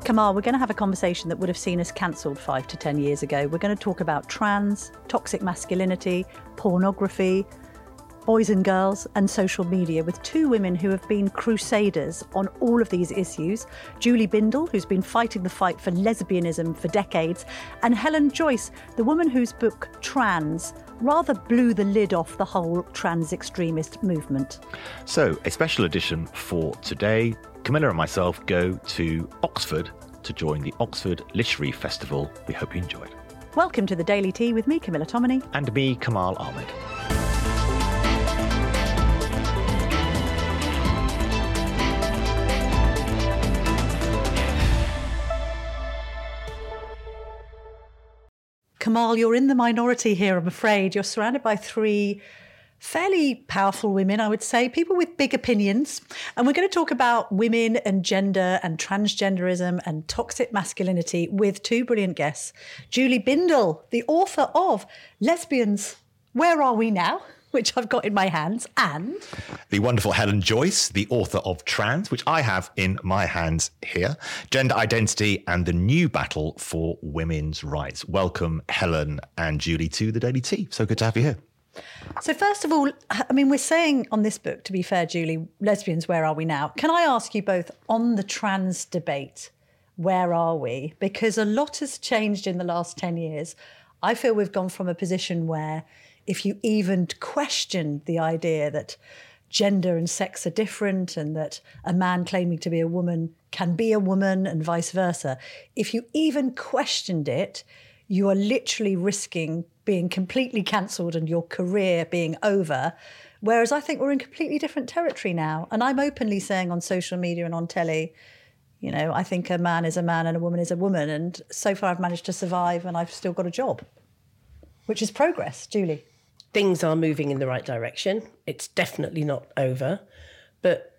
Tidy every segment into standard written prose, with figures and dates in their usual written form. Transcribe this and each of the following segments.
Kamal, we're going to have a conversation that would have seen us cancelled 5 to 10 years ago. We're going to talk about trans, toxic masculinity, pornography, boys and girls and social media with two women who have been crusaders on all of these issues. Julie Bindel, who's been fighting the fight for lesbianism for decades, and Helen Joyce, the woman whose book Trans rather blew the lid off the whole trans extremist movement. So, a special edition for today. Camilla and myself go to Oxford to join the Oxford Literary Festival. We hope you enjoyed. Welcome to the Daily Tea with me, Camilla Tominey. And me, Kamal Ahmed. Kamal, you're in the minority here, I'm afraid. You're surrounded by three fairly powerful women, I would say, people with big opinions. And we're going to talk about women and gender and transgenderism and toxic masculinity with two brilliant guests. Julie Bindel, the author of Lesbians, Where Are We Now?, which I've got in my hands, and the wonderful Helen Joyce, the author of Trans, which I have in my hands here, Gender Identity and the New Battle for Women's Rights. Welcome, Helen and Julie, to the Daily Tea. So good to have you here. So first of all, I mean, we're saying on this book, to be fair, Julie, Lesbians, Where Are We Now? Can I ask you both on the trans debate, where are we? Because a lot has changed in the last 10 years. I feel we've gone from a position where if you even question the idea that gender and sex are different and that a man claiming to be a woman can be a woman and vice versa, if you even questioned it, you are literally risking being completely cancelled and your career being over. Whereas I think we're in completely different territory now. And I'm openly saying on social media and on telly, you know, I think a man is a man and a woman is a woman. And so far I've managed to survive and I've still got a job, which is progress. Julie? Things are moving in the right direction. It's definitely not over. But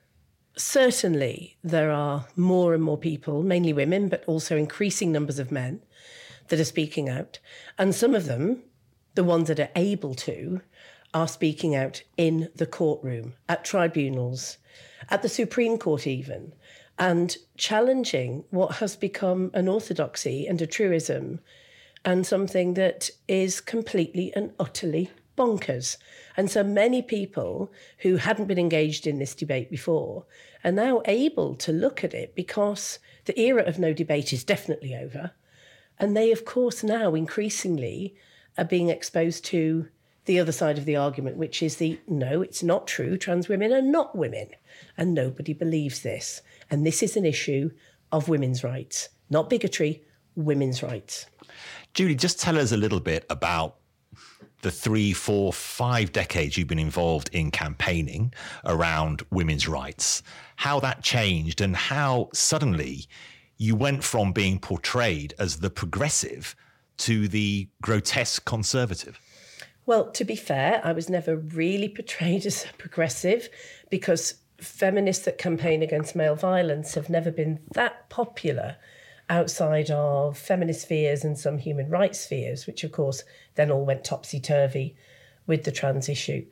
certainly there are more and more people, mainly women, but also increasing numbers of men that are speaking out. And some of them, the ones that are able to, are speaking out in the courtroom, at tribunals, at the Supreme Court even, and challenging what has become an orthodoxy and a truism and something that is completely and utterly bonkers. And so many people who hadn't been engaged in this debate before are now able to look at it because the era of no debate is definitely over. And they, of course, now increasingly are being exposed to the other side of the argument, which is no, it's not true. Trans women are not women. And nobody believes this. And this is an issue of women's rights, not bigotry, women's rights. Julie, just tell us a little bit about the 3, 4, 5 decades you've been involved in campaigning around women's rights, how that changed and how suddenly you went from being portrayed as the progressive to the grotesque conservative. Well, to be fair, I was never really portrayed as a progressive because feminists that campaign against male violence have never been that popular outside of feminist spheres and some human rights spheres, which of course then all went topsy-turvy with the trans issue.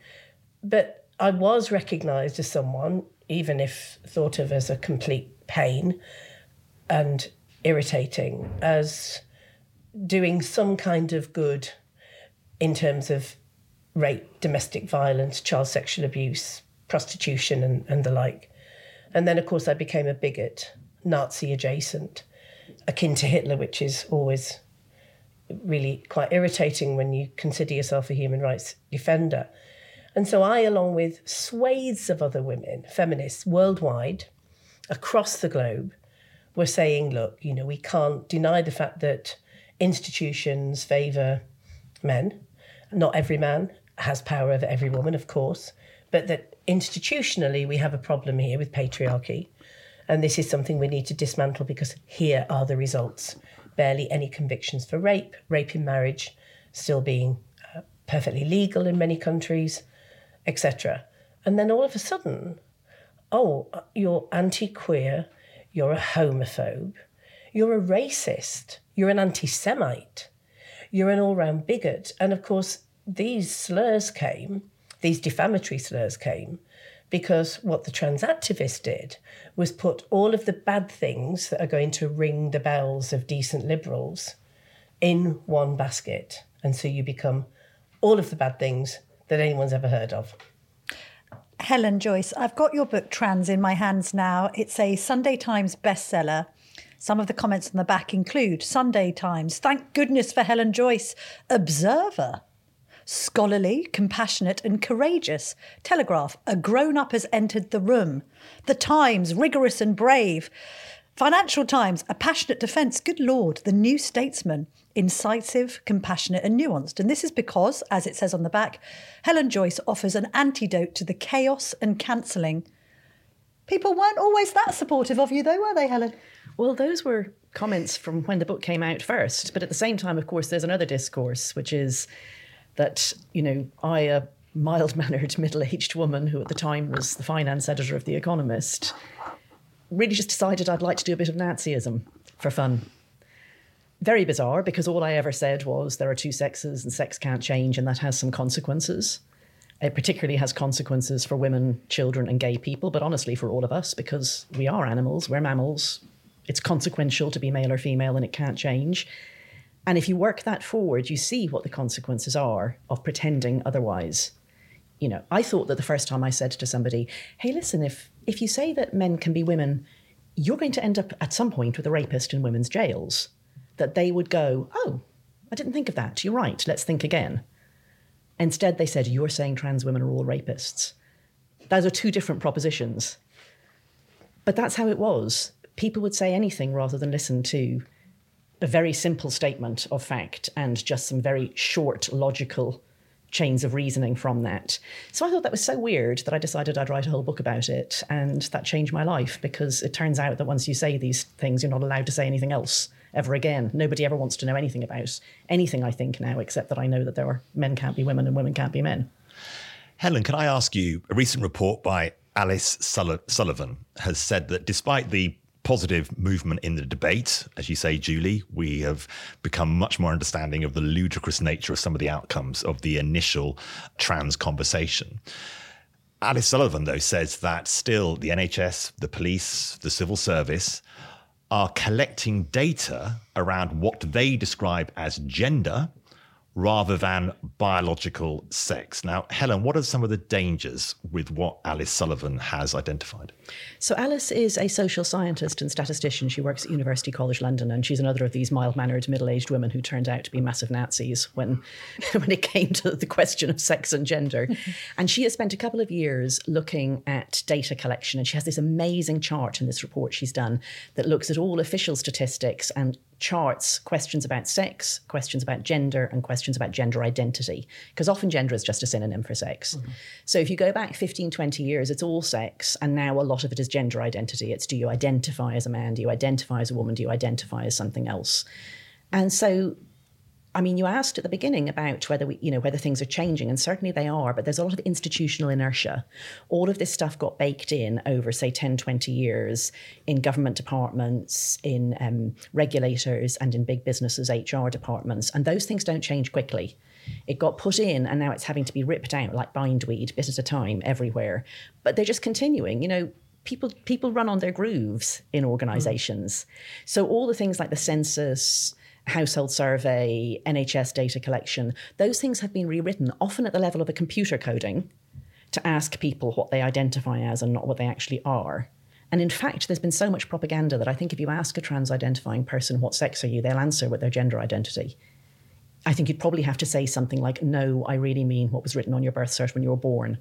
But I was recognised as someone, even if thought of as a complete pain and irritating, as doing some kind of good in terms of rape, domestic violence, child sexual abuse, prostitution and the like. And then, of course, I became a bigot, Nazi adjacent, akin to Hitler, which is always really quite irritating when you consider yourself a human rights defender. And so I, along with swathes of other women, feminists worldwide, across the globe, were saying, look, you know, we can't deny the fact that institutions favour men. Not every man has power over every woman, of course, but that institutionally we have a problem here with patriarchy. And this is something we need to dismantle because here are the results. Barely any convictions for rape, rape in marriage still being perfectly legal in many countries, etc. And then all of a sudden, oh, you're anti-queer, you're a homophobe, you're a racist, you're an anti-Semite, you're an all-round bigot. And of course, these slurs came, these defamatory slurs came, Because what the trans activist did was put all of the bad things that are going to ring the bells of decent liberals in one basket. And so you become all of the bad things that anyone's ever heard of. Helen Joyce, I've got your book Trans in my hands now. It's a Sunday Times bestseller. Some of the comments on the back include Sunday Times, thank goodness for Helen Joyce. Observer, scholarly, compassionate and courageous. Telegraph, a grown-up has entered the room. The Times, rigorous and brave. Financial Times, a passionate defence. Good Lord, the New Statesman, incisive, compassionate and nuanced. And this is because, as it says on the back, Helen Joyce offers an antidote to the chaos and cancelling. People weren't always that supportive of you though, were they, Helen? Well, those were comments from when the book came out first. But at the same time, of course, there's another discourse, which is that, you know, I, a mild-mannered, middle-aged woman who at the time was the finance editor of The Economist, really just decided I'd like to do a bit of Nazism for fun. Very bizarre, because all I ever said was there are two sexes and sex can't change, and that has some consequences. It particularly has consequences for women, children and gay people, but honestly for all of us, because we are animals, we're mammals. It's consequential to be male or female and it can't change. And if you work that forward, you see what the consequences are of pretending otherwise. You know, I thought that the first time I said to somebody, hey, listen, if you say that men can be women, you're going to end up at some point with a rapist in women's jails, that they would go, oh, I didn't think of that. You're right. Let's think again. Instead, they said, you're saying trans women are all rapists. Those are two different propositions. But that's how it was. People would say anything rather than listen to a very simple statement of fact and just some very short, logical chains of reasoning from that. So I thought that was so weird that I decided I'd write a whole book about it. And that changed my life, because it turns out that once you say these things, you're not allowed to say anything else ever again. Nobody ever wants to know anything about anything, I think, now, except that I know that there are men can't be women and women can't be men. Helen, can I ask you, a recent report by Alice Sullivan has said that despite the positive movement in the debate, as you say, Julie, we have become much more understanding of the ludicrous nature of some of the outcomes of the initial trans conversation. Alice Sullivan, though, says that still the NHS, the police, the civil service are collecting data around what they describe as gender rather than biological sex. Now, Helen, what are some of the dangers with what Alice Sullivan has identified? So Alice is a social scientist and statistician. She works at University College London, and she's another of these mild-mannered, middle-aged women who turned out to be massive Nazis when it came to the question of sex and gender. And she has spent a couple of years looking at data collection, and she has this amazing chart in this report she's done that looks at all official statistics and charts questions about sex, questions about gender, and questions about gender identity, because often gender is just a synonym for sex. Mm-hmm. So if you go back 15, 20 years, it's all sex, and now a lot of it is gender identity. It's, do you identify as a man? Do you identify as a woman? Do you identify as something else? And so, I mean, you asked at the beginning about whether whether things are changing, and certainly they are, but there's a lot of institutional inertia. All of this stuff got baked in over, say, 10, 20 years in government departments, in regulators, and in big businesses' HR departments. And those things don't change quickly. It got put in, and now it's having to be ripped out like bindweed, bit at a time, everywhere. But they're just continuing. You know, people run on their grooves in organisations. So all the things like the census, household survey, NHS data collection, those things have been rewritten, often at the level of a computer coding, to ask people what they identify as and not what they actually are. And in fact, there's been so much propaganda that I think if you ask a trans-identifying person, what sex are you, they'll answer with their gender identity. I think you'd probably have to say something like, no, I really mean what was written on your birth cert when you were born.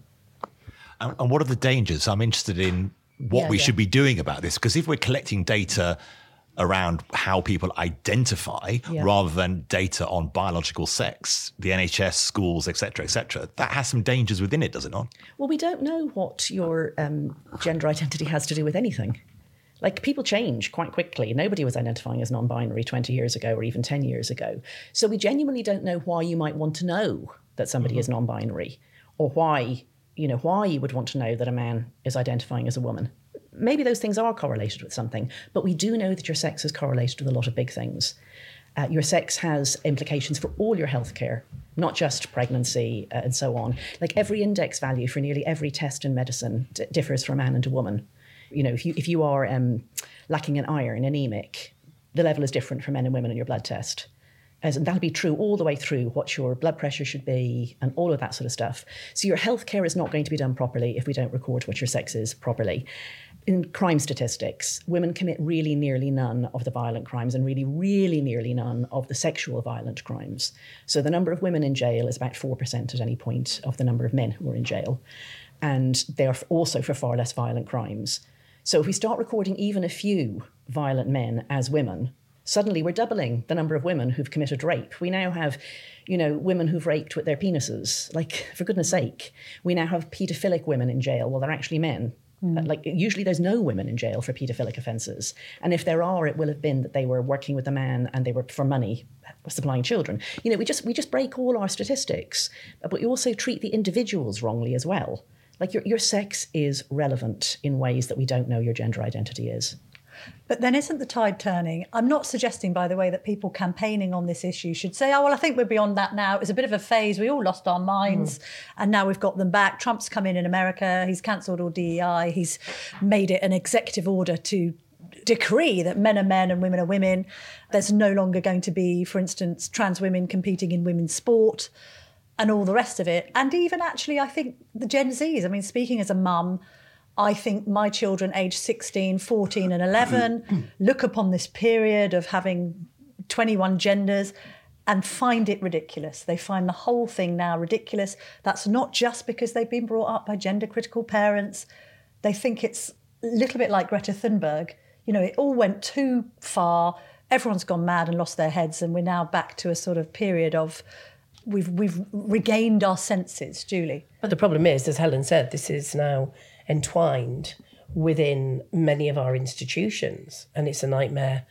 And what are the dangers? I'm interested in what we should be doing about this, because if we're collecting data around how people identify rather than data on biological sex, the NHS, schools, et cetera, that has some dangers within it, does it not? Well, we don't know what your gender identity has to do with anything. Like, people change quite quickly. Nobody was identifying as non-binary 20 years ago or even 10 years ago. So we genuinely don't know why you might want to know that somebody is non-binary, or why you would want to know that a man is identifying as a woman. Maybe those things are correlated with something, but we do know that your sex is correlated with a lot of big things. Your sex has implications for all your healthcare, not just pregnancy and so on. Like every index value for nearly every test in medicine differs for a man and a woman. You know, if you are lacking in iron, anemic, the level is different for men and women in your blood test. And that'll be true all the way through what your blood pressure should be and all of that sort of stuff. So your healthcare is not going to be done properly if we don't record what your sex is properly. In crime statistics, women commit really nearly none of the violent crimes and really, really nearly none of the sexual violent crimes. So the number of women in jail is about 4% at any point of the number of men who are in jail. And they're also for far less violent crimes. So if we start recording even a few violent men as women, suddenly we're doubling the number of women who've committed rape. We now have, you know, women who've raped with their penises. Like, for goodness sake, we now have paedophilic women in jail. Well, they're actually men. Like, usually there's no women in jail for paedophilic offences. And if there are, it will have been that they were working with a man and they were for money supplying children. You know, we just break all our statistics, but we also treat the individuals wrongly as well. Like, your sex is relevant in ways that we don't know your gender identity is. But then isn't the tide turning? I'm not suggesting, by the way, that people campaigning on this issue should say, oh, well, I think we're beyond that now. It was a bit of a phase. We all lost our minds and now we've got them back. Trump's come in America. He's cancelled all DEI. He's made it an executive order to decree that men are men and women are women. There's no longer going to be, for instance, trans women competing in women's sport and all the rest of it. And even actually, I think the Gen Zs, I mean, speaking as a mum, I think my children aged 16, 14 and 11 look upon this period of having 21 genders and find it ridiculous. They find the whole thing now ridiculous. That's not just because they've been brought up by gender critical parents. They think it's a little bit like Greta Thunberg. You know, it all went too far. Everyone's gone mad and lost their heads. And we're now back to a sort of period of we've regained our senses. Julie. But the problem is, as Helen said, this is now entwined within many of our institutions, and it's a nightmare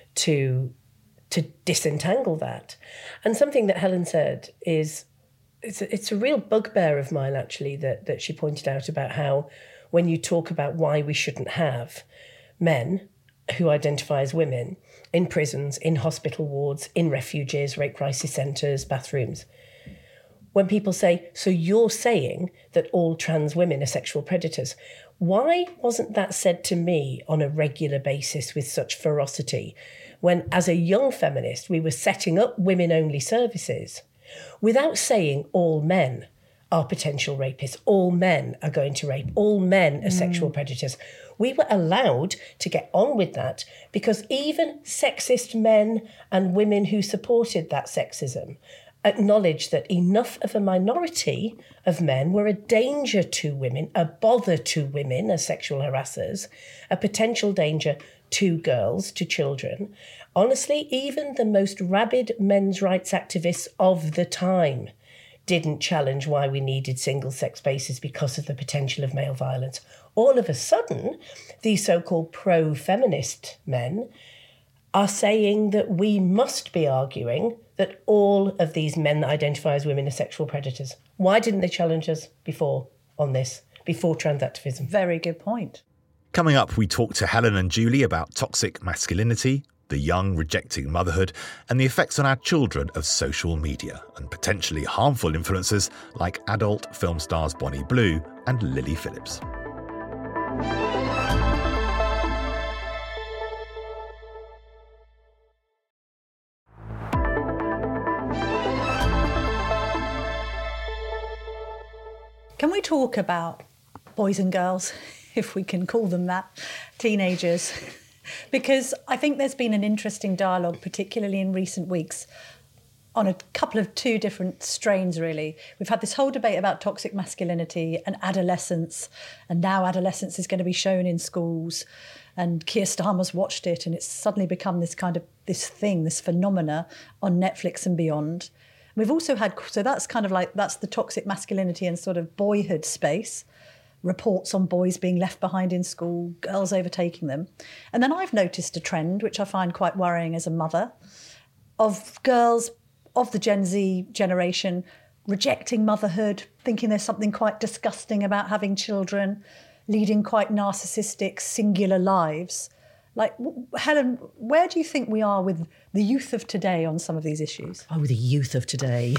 to disentangle that. And something that Helen said is it's a real bugbear of mine, actually, that she pointed out about how when you talk about why we shouldn't have men who identify as women in prisons, in hospital wards, in refuges, rape crisis centres, bathrooms, when people say, so you're saying that all trans women are sexual predators, why wasn't that said to me on a regular basis with such ferocity when, as a young feminist, we were setting up women-only services without saying all men are potential rapists, all men are going to rape, all men are sexual predators? We were allowed to get on with that because even sexist men and women who supported that sexism acknowledged that enough of a minority of men were a danger to women, a bother to women as sexual harassers, a potential danger to girls, to children. Honestly, even the most rabid men's rights activists of the time didn't challenge why we needed single-sex spaces because of the potential of male violence. All of a sudden, these so-called pro-feminist men are saying that we must be arguing that all of these men that identify as women are sexual predators. Why didn't they challenge us before on this, before trans activism? Very good point. Coming up, we talk to Helen and Julie about toxic masculinity, the young rejecting motherhood, and the effects on our children of social media and potentially harmful influences like adult film stars Bonnie Blue and Lily Phillips. Can we talk about boys and girls, if we can call them that, teenagers? Because I think there's been an interesting dialogue, particularly in recent weeks, on a couple of two different strains, really. We've had this whole debate about toxic masculinity and adolescence, and now adolescence is going to be shown in schools. And Keir Starmer's watched it, and it's suddenly become this kind of this thing, this phenomena on Netflix and beyond. We've also had, so that's kind of like, that's the toxic masculinity and sort of boyhood space. Reports on boys being left behind in school, girls overtaking them. And then I've noticed a trend, which I find quite worrying as a mother, of girls of the Gen Z generation rejecting motherhood, thinking there's something quite disgusting about having children, leading quite narcissistic, singular lives. Like, Helen, where do you think we are with the youth of today on some of these issues? Oh, the youth of today.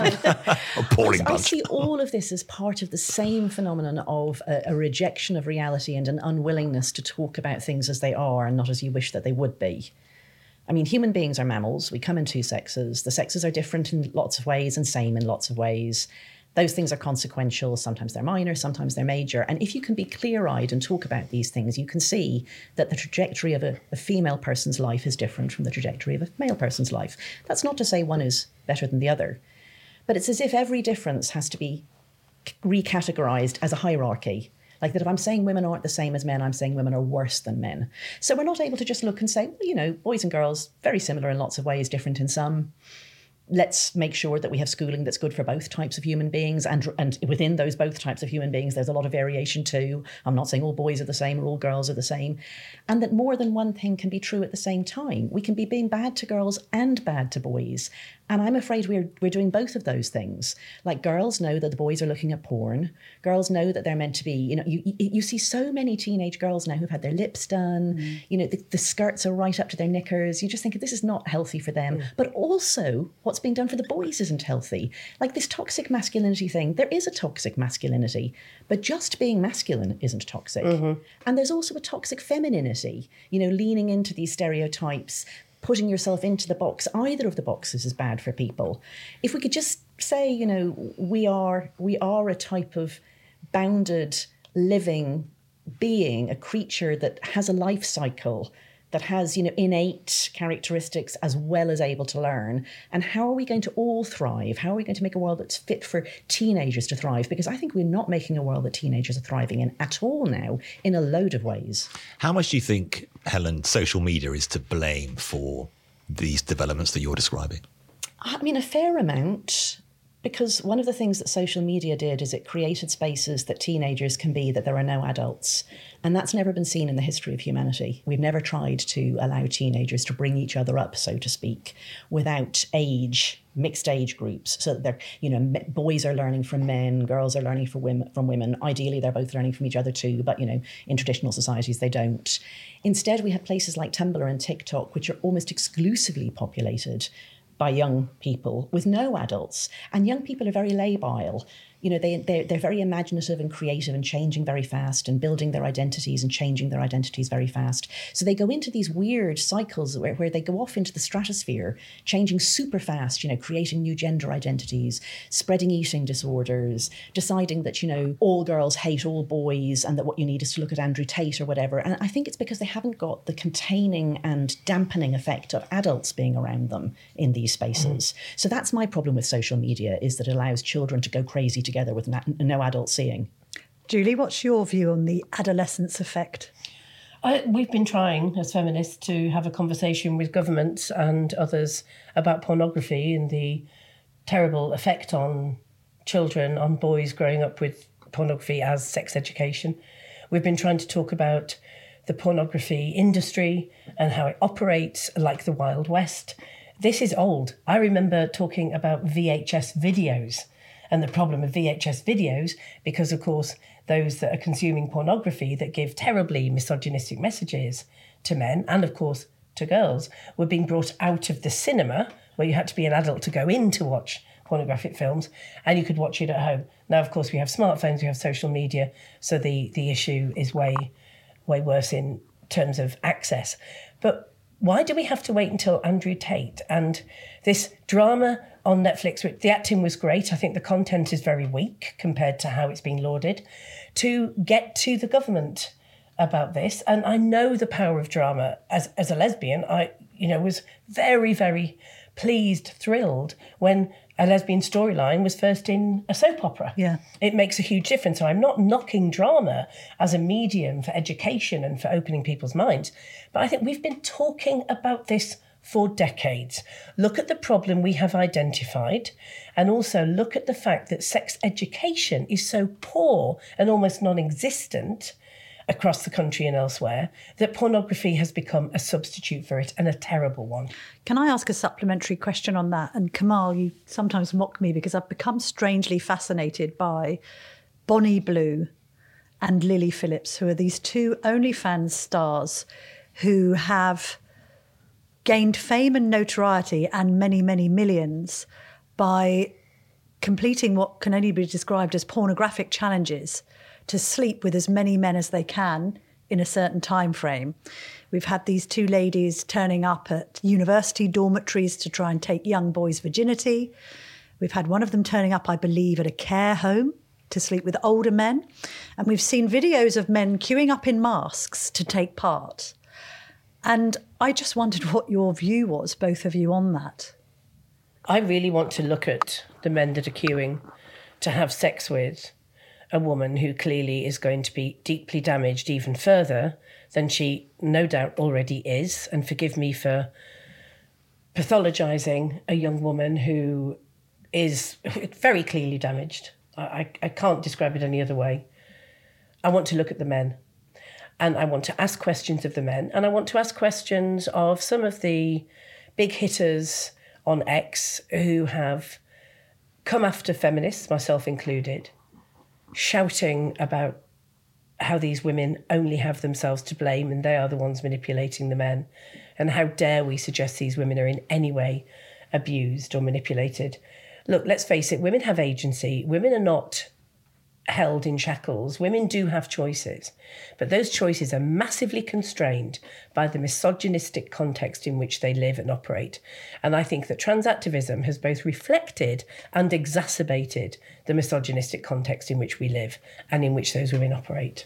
Appalling I bunch. see all of this as part of the same phenomenon of a rejection of reality and an unwillingness to talk about things as they are and not as you wish that they would be. I mean, human beings are mammals. We come in two sexes. The sexes are different in lots of ways and same in lots of ways. Those things are consequential. Sometimes they're minor, sometimes they're major. And if you can be clear-eyed and talk about these things, you can see that the trajectory of a female person's life is different from the trajectory of a male person's life. That's not to say one is better than the other, but it's as if every difference has to be recategorized as a hierarchy. Like that if I'm saying women aren't the same as men, I'm saying women are worse than men. So we're not able to just look and say, well, you know, boys and girls, very similar in lots of ways, different in some. Let's make sure that we have schooling that's good for both types of human beings. And within those both types of human beings, there's a lot of variation too. I'm not saying all boys are the same or all girls are the same. And that more than one thing can be true at the same time. We can be being bad to girls and bad to boys. And I'm afraid we're doing both of those things. Like girls know that the boys are looking at porn. Girls know that they're meant to be, you know, you see so many teenage girls now who've had their lips done. You know, the skirts are right up to their knickers. You just think this is not healthy for them. But also what's being done for the boys isn't healthy. Like this toxic masculinity thing, there is a toxic masculinity, but just being masculine isn't toxic. And there's also a toxic femininity, you know, leaning into these stereotypes, putting yourself into the box. Either of the boxes is bad for people. If we could just say, you know, we are a type of bounded, living being, a creature that has a life cycle, that has, you know, innate characteristics as well as able to learn. And how are we going to all thrive? How are we going to make a world that's fit for teenagers to thrive? Because I think we're not making a world that teenagers are thriving in at all now, in a load of ways. How much do you think, Helen, social media is to blame for these developments that you're describing? I mean, a fair amount. Because one of the things that social media did is it created spaces that teenagers can be, that there are no adults. And that's never been seen in the history of humanity. We've never tried to allow teenagers to bring each other up, so to speak, without age, mixed age groups. So that they're, you know, boys are learning from men, girls are learning from women. Ideally, they're both learning from each other too, but, you know, in traditional societies, they don't. Instead, we have places like Tumblr and TikTok, which are almost exclusively populated by young people with no adults. And young people are very labile. You know, they're very imaginative and creative and changing very fast and building their identities and changing their identities very fast. So they go into these weird cycles where they go off into the stratosphere, changing super fast, you know, creating new gender identities, spreading eating disorders, deciding that, you know, all girls hate all boys and that what you need is to look at Andrew Tate or whatever. And I think it's because they haven't got the containing and dampening effect of adults being around them in these spaces. So that's my problem with social media, is that it allows children to go crazy together with no adult seeing. Julie, what's your view on the adolescence effect? We've been trying, as feminists, to have a conversation with governments and others about pornography and the terrible effect on children, on boys growing up with pornography as sex education. We've been trying to talk about the pornography industry and how it operates like the Wild West. This is old. I remember talking about VHS videos and the problem of VHS videos, because, of course, those that are consuming pornography that give terribly misogynistic messages to men and, of course, to girls were being brought out of the cinema, where you had to be an adult to go in to watch pornographic films, and you could watch it at home. Now, of course, we have smartphones, we have social media, so the issue is way worse in terms of access. But why do we have to wait until Andrew Tate and this drama on Netflix, which the acting was great, I think the content is very weak compared to how it's been lauded, to get to the government about this? And I know the power of drama. As a lesbian, I, you know, was very, very pleased, thrilled when a lesbian storyline was first in a soap opera. Yeah. It makes a huge difference. So I'm not knocking drama as a medium for education and for opening people's minds, but I think we've been talking about this for decades. Look at the problem we have identified, and also look at the fact that sex education is so poor and almost non-existent across the country and elsewhere, that pornography has become a substitute for it, and a terrible one. Can I ask a supplementary question on that? And Kamal, you sometimes mock me because I've become strangely fascinated by Bonnie Blue and Lily Phillips, who are these two OnlyFans stars who have gained fame and notoriety and many, many millions by completing what can only be described as pornographic challenges to sleep with as many men as they can in a certain time frame. We've had these two ladies turning up at university dormitories to try and take young boys' virginity. We've had one of them turning up, I believe, at a care home to sleep with older men. And we've seen videos of men queuing up in masks to take part. And I just wondered what your view was, both of you, on that. I really want to look at the men that are queuing to have sex with a woman who clearly is going to be deeply damaged even further than she no doubt already is. And forgive me for pathologizing a young woman who is very clearly damaged. I can't describe it any other way. I want to look at the men, and I want to ask questions of the men, and I want to ask questions of some of the big hitters on X who have come after feminists, myself included, shouting about how these women only have themselves to blame and they are the ones manipulating the men, and how dare we suggest these women are in any way abused or manipulated. Look, let's face it, women have agency. Women are not held in shackles. Women do have choices, but those choices are massively constrained by the misogynistic context in which they live and operate. And I think that trans activism has both reflected and exacerbated the misogynistic context in which we live and in which those women operate.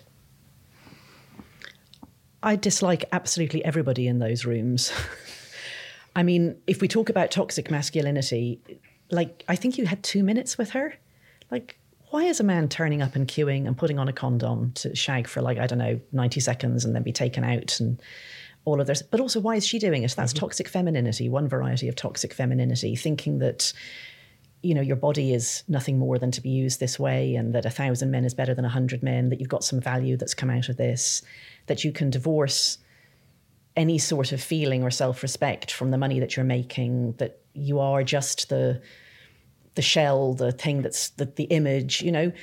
I dislike absolutely everybody in those rooms. I mean, if we talk about toxic masculinity, like, I think you had 2 minutes with her. Like, why is a man turning up and queuing and putting on a condom to shag for, like, I don't know, 90 seconds and then be taken out and all of this? But also, why is she doing it? That's toxic femininity, one variety of toxic femininity, thinking that, you know, your body is nothing more than to be used this way, and that 1,000 men is better than 100 men, that you've got some value that's come out of this, that you can divorce any sort of feeling or self-respect from the money that you're making, that you are just the shell, the thing that's the image, you know.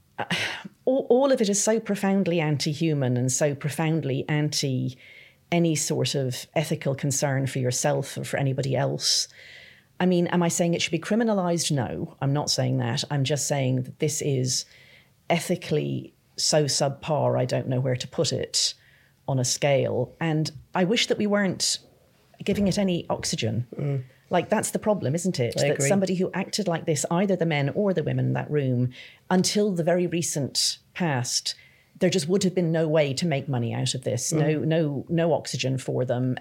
All of it is so profoundly anti-human and so profoundly anti any sort of ethical concern for yourself or for anybody else. I mean, am I saying it should be criminalised? No, I'm not saying that. I'm just saying that this is ethically so subpar, I don't know where to put it on a scale. And I wish that we weren't giving it any oxygen. Like, that's the problem, isn't it? I that agree. Somebody who acted like this, either the men or the women in that room, until the very recent past, there just would have been no way to make money out of this. No oxygen for them.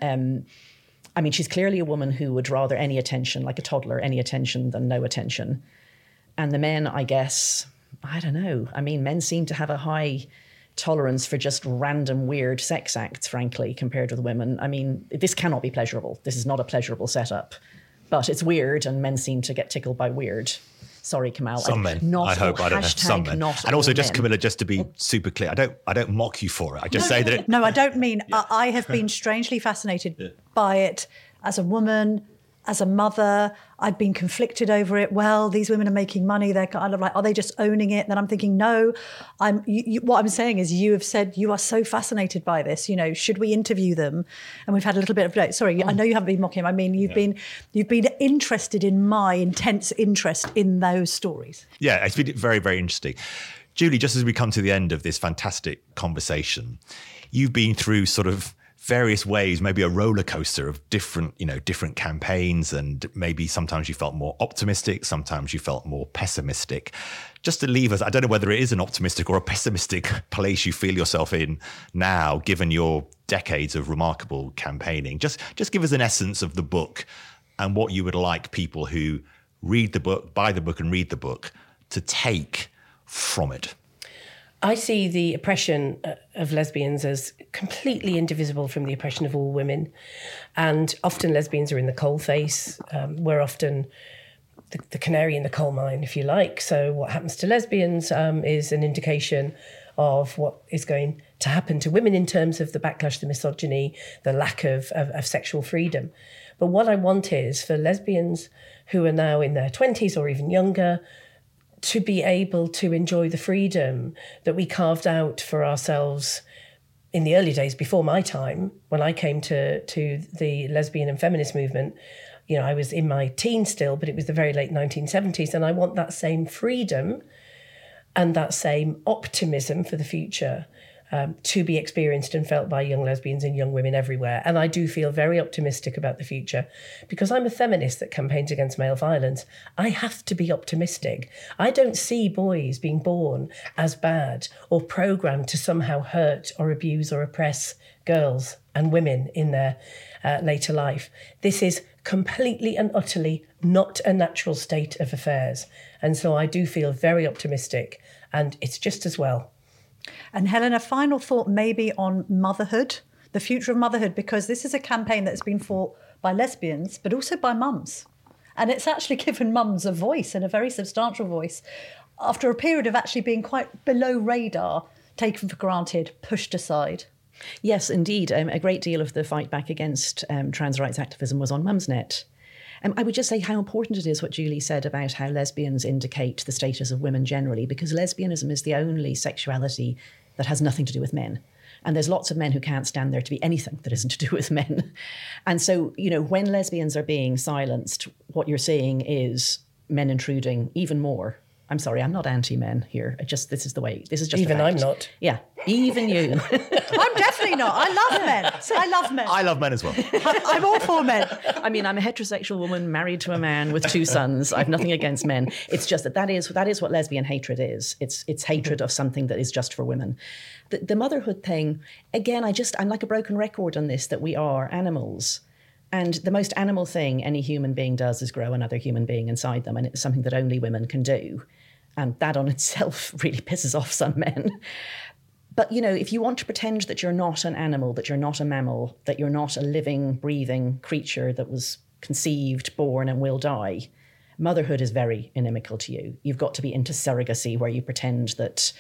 I mean, she's clearly a woman who would rather any attention, like a toddler, any attention than no attention. And the men, I guess, I don't know. I mean, men seem to have a high tolerance for just random weird sex acts, frankly, compared with women. I mean, this cannot be pleasurable. This is not a pleasurable setup. But it's weird, and men seem to get tickled by weird. Sorry, Kamal. Some men, I hope. I don't know. Some men. And also, just Camilla, just to be super clear, I don't mock you for it. I just say that it... No, I don't mean... I have been strangely fascinated by it as a woman, as a mother. I'd been conflicted over it. Well, these women are making money. They're kind of like, are they just owning it? And then I'm thinking, no. What I'm saying is, you have said you are so fascinated by this. You know, should we interview them? And we've had a little bit of... Sorry, I know you haven't been mocking him. I mean, you've been interested in my intense interest in those stories. Yeah, it's been very, very interesting. Julie, just as we come to the end of this fantastic conversation, you've been through sort of various ways, maybe a roller coaster of different campaigns, and maybe sometimes you felt more optimistic, sometimes you felt more pessimistic. Just to leave us, I don't know whether it is an optimistic or a pessimistic place you feel yourself in now, given your decades of remarkable campaigning. Just give us an essence of the book and what you would like people who read the book, buy the book and read the book to take from it. I see the oppression of lesbians as completely indivisible from the oppression of all women. And often lesbians are in the coalface. We're often the canary in the coal mine, if you like. So what happens to lesbians is an indication of what is going to happen to women in terms of the backlash, the misogyny, the lack of sexual freedom. But what I want is for lesbians who are now in their 20s or even younger to be able to enjoy the freedom that we carved out for ourselves in the early days before my time, when I came to the lesbian and feminist movement, I was in my teens still, but it was the very late 1970s. And I want that same freedom and that same optimism for the future to be experienced and felt by young lesbians and young women everywhere. And I do feel very optimistic about the future because I'm a feminist that campaigns against male violence. I have to be optimistic. I don't see boys being born as bad or programmed to somehow hurt or abuse or oppress girls and women in their later life. This is completely and utterly not a natural state of affairs. And so I do feel very optimistic, and it's just as well. And Helen, a final thought maybe on motherhood, the future of motherhood, because this is a campaign that's been fought by lesbians, but also by mums. And it's actually given mums a voice, and a very substantial voice, after a period of actually being quite below radar, taken for granted, pushed aside. Yes, indeed. A great deal of the fight back against trans rights activism was on Mumsnet. I would just say how important it is what Julie said about how lesbians indicate the status of women generally, because lesbianism is the only sexuality that has nothing to do with men. And there's lots of men who can't stand there to be anything that isn't to do with men. And so, when lesbians are being silenced, what you're seeing is men intruding even more. I'm sorry, I'm not anti-men here. This is just even I'm not. Yeah, even you. I'm definitely not. I love men. I love men. I love men as well. I'm all for men. I mean, I'm a heterosexual woman married to a man with 2 sons. I've nothing against men. It's just that is what lesbian hatred is. It's hatred of something that is just for women. The motherhood thing, again, I'm like a broken record on this, that we are animals. And the most animal thing any human being does is grow another human being inside them. And it's something that only women can do. And that on itself really pisses off some men. But, if you want to pretend that you're not an animal, that you're not a mammal, that you're not a living, breathing creature that was conceived, born and will die, motherhood is very inimical to you. You've got to be into surrogacy, where you pretend that,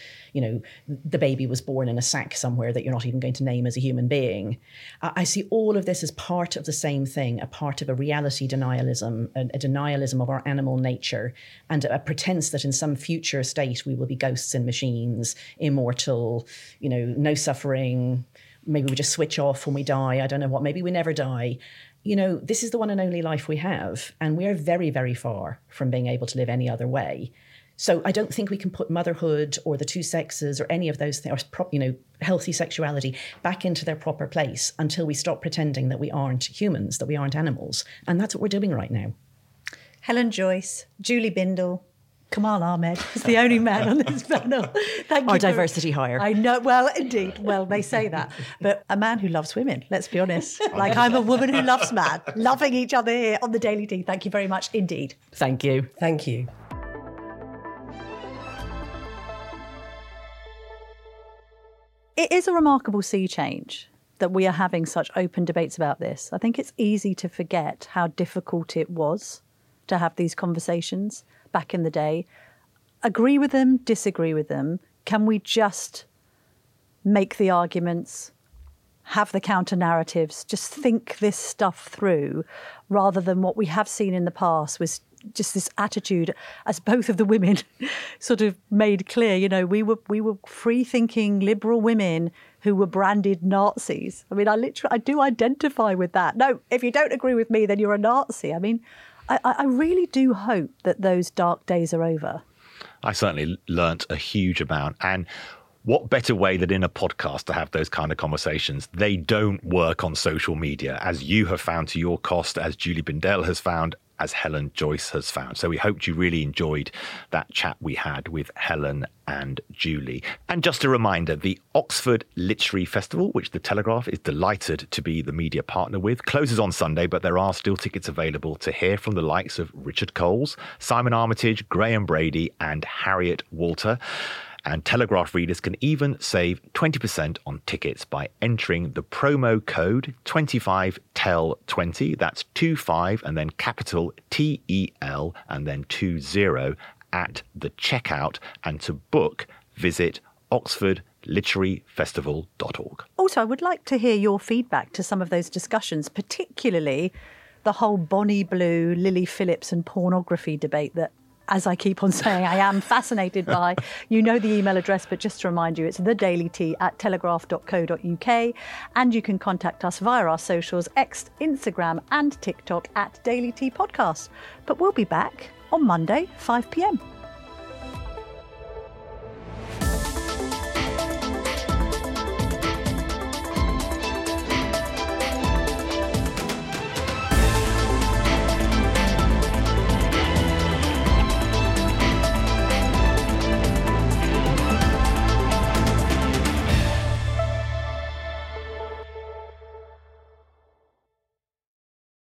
the baby was born in a sack somewhere that you're not even going to name as a human being. I see all of this as part of the same thing, a part of a reality denialism, a denialism of our animal nature, and a pretense that in some future state we will be ghosts in machines, immortal, no suffering. Maybe we just switch off when we die. I don't know what. Maybe we never die. This is the one and only life we have, and we are very, very far from being able to live any other way. So I don't think we can put motherhood or the 2 sexes or any of those things, or healthy sexuality back into their proper place until we stop pretending that we aren't humans, that we aren't animals. And that's what we're doing right now. Helen Joyce, Julie Bindel, Kamal Ahmed is the only man on this panel. Thank you. Our diversity hire. I know. Well, indeed. Well, they say that. But a man who loves women, let's be honest. Like I'm a woman who loves man. Loving each other here on the Daily Tea. Thank you very much indeed. Thank you. Thank you. It is a remarkable sea change that we are having such open debates about this. I think it's easy to forget how difficult it was to have these conversations back in the day. Agree with them, disagree with them. Can we just make the arguments, have the counter narratives, just think this stuff through, rather than what we have seen in the past was just this attitude, as both of the women sort of made clear, we were free-thinking liberal women who were branded Nazis. I mean, I do identify with that. No, if you don't agree with me, then you're a Nazi. I mean, I really do hope that those dark days are over. I certainly learnt a huge amount. And what better way than in a podcast to have those kind of conversations? They don't work on social media, as you have found to your cost, as Julie Bindel has found, as Helen Joyce has found. So we hoped you really enjoyed that chat we had with Helen and Julie. And just a reminder, the Oxford Literary Festival, which The Telegraph is delighted to be the media partner with, closes on Sunday, but there are still tickets available to hear from the likes of Richard Coles, Simon Armitage, Graham Brady and Harriet Walter. And Telegraph readers can even save 20% on tickets by entering the promo code 25TEL20. That's 25 and then capital TEL and then 20 at the checkout. And to book, visit oxfordliteraryfestival.org. Also, I would like to hear your feedback to some of those discussions, particularly the whole Bonnie Blue, Lily Phillips and pornography debate that as I keep on saying, I am fascinated by. You know the email address, but just to remind you, it's thedailytea@telegraph.co.uk. And you can contact us via our socials, X, Instagram and TikTok @Daily Tea Podcast. But we'll be back on Monday, 5 p.m.